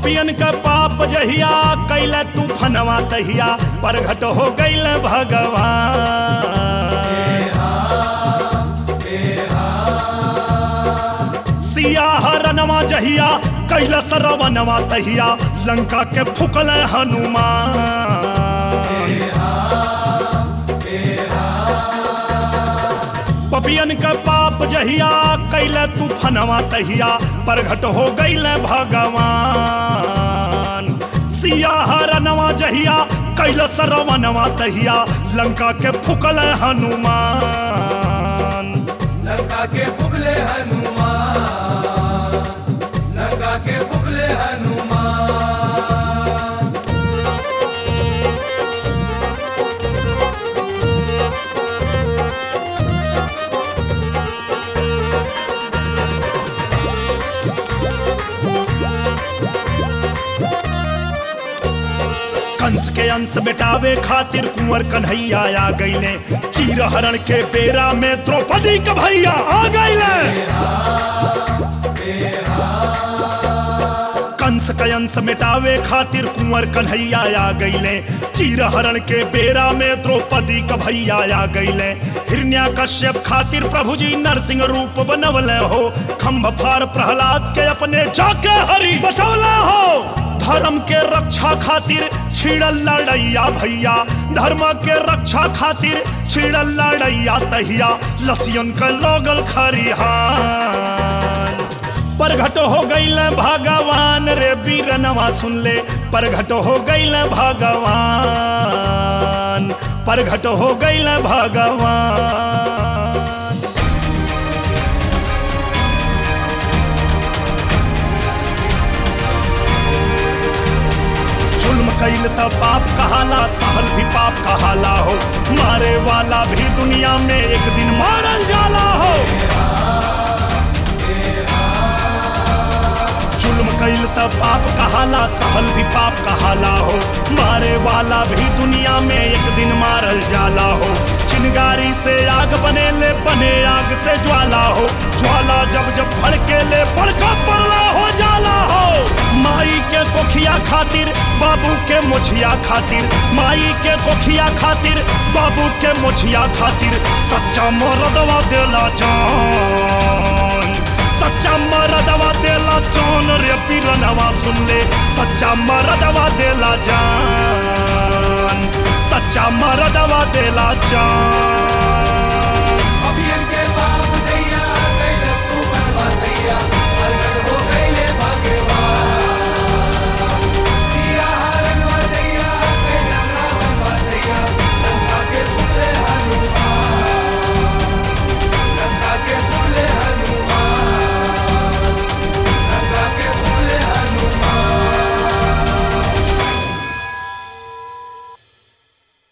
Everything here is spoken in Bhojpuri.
पपियन का पाप जहिया कैले तूफनवा तहिया प्रगट हो गईल भगवान। सिया हरनवा जहिया कैला सरवनवा तहिया लंका के फुकल हनुमान। पपियन का पाप जहिया कैले तूफनवा तहिया प्रगट हो गईल भगवान। सिया हरनवा जहिया कैला सरवनवा तहिया लंका के फुकल हनुमान। लंका के फुकले हनुमान, लंका के फुकले हनुमान। कंस के अंश मिटावे खातिर कुंवर कन्हैया आ गईले। चीर हरण के बेरा में द्रौपदी का भैया आ गईले। कंस के अंश मिटावे खातिर कुंवर कन्हैया आ गईले। चीर हरण के बेरा में द्रौपदी का भैया आ गईले। हिरण्याकश्यप खातिर प्रभु जी नरसिंह रूप बनवले हो। खम्भ फार प्रहलाद के अपने जाके हरि बचौले हो। धर्म के रक्षा खातिर छिड़ल लड़ैया भैया, धर्म के रक्षा खातिर छिड़ल लड़ैया तहिया लसियन का लोगल खरिहान। प्रगट हो गईल भगवान रे वीरनवा सुन ले, प्रगट हो गईल भगवान, प्रगट हो गईल भगवान। कैल त पाप कहाला, सहल भी पाप कहाला हो। मारे वाला भी दुनिया में एक दिन मारल जाला हो। जुल्म कैल त पाप कहाला, सहल भी पाप कहाला हो। मारे वाला भी दुनिया में एक दिन मारल जाला हो। चिंगारी से आग बने ले, बने आग से ज्वाला हो। ज्वाला जब जब भड़के ले बड़का पड़ला हो जाला हो। माई के कोखिया खातिर बाबू के मुछिया खातिर, माई के कोखिया खातिर बाबू के मुछिया खातिर सच्चा मरदवा देला जान। सच्चा मरदवा देला जान रे वीरनवा सुन ले, सच्चा मरदवा देला जान, सच्चा मरदवा देला जान।